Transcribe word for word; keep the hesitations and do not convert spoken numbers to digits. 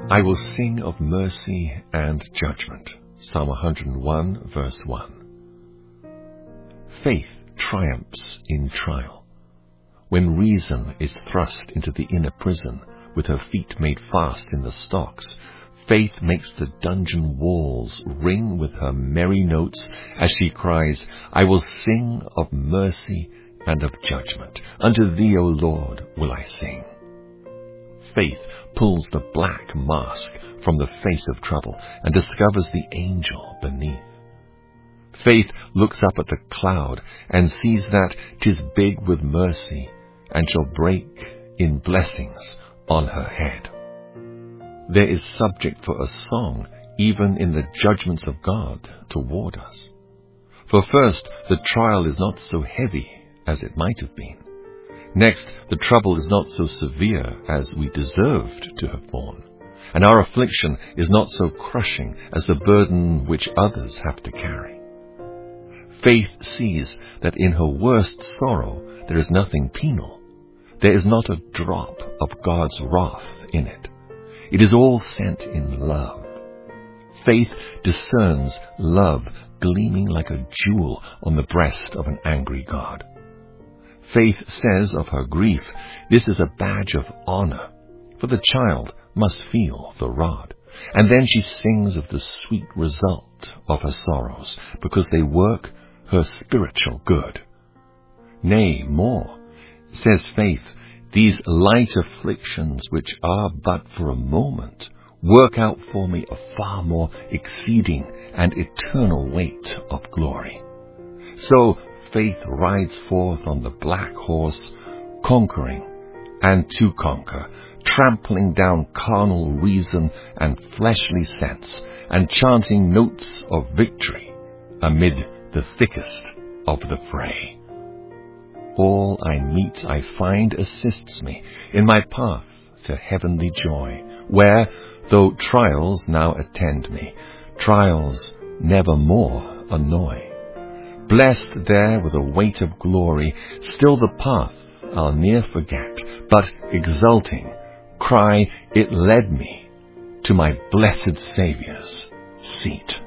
I will sing of mercy and judgment. Psalm one hundred one, verse one. Faith triumphs in trial. When reason is thrust into the inner prison, with her feet made fast in the stocks, faith makes the dungeon walls ring with her merry notes as she cries, I will sing of mercy and of judgment. Unto thee, O Lord, will I sing. Faith pulls the black mask from the face of trouble and discovers the angel beneath. Faith looks up at the cloud and sees that 'tis big with mercy and shall break in blessings on her head. There is subject for a song even in the judgments of God toward us. For first, the trial is not so heavy as it might have been. Next, the trouble is not so severe as we deserved to have borne, and our affliction is not so crushing as the burden which others have to carry. Faith sees that in her worst sorrow there is nothing penal. There is not a drop of God's wrath in it. It is all sent in love. Faith discerns love gleaming like a jewel on the breast of an angry God. Faith says of her grief, this is a badge of honor, for the child must feel the rod. And then she sings of the sweet result of her sorrows, because they work her spiritual good. Nay, more, says Faith, these light afflictions, which are but for a moment, work out for me a far more exceeding and eternal weight of glory. So faith rides forth on the black horse, conquering and to conquer, trampling down carnal reason and fleshly sense, and chanting notes of victory amid the thickest of the fray. All I meet I find assists me in my path to heavenly joy, where, though trials now attend me, trials nevermore annoy. Blessed there with a weight of glory, still the path I'll ne'er forget, but exulting, cry, it led me to my blessed Saviour's seat.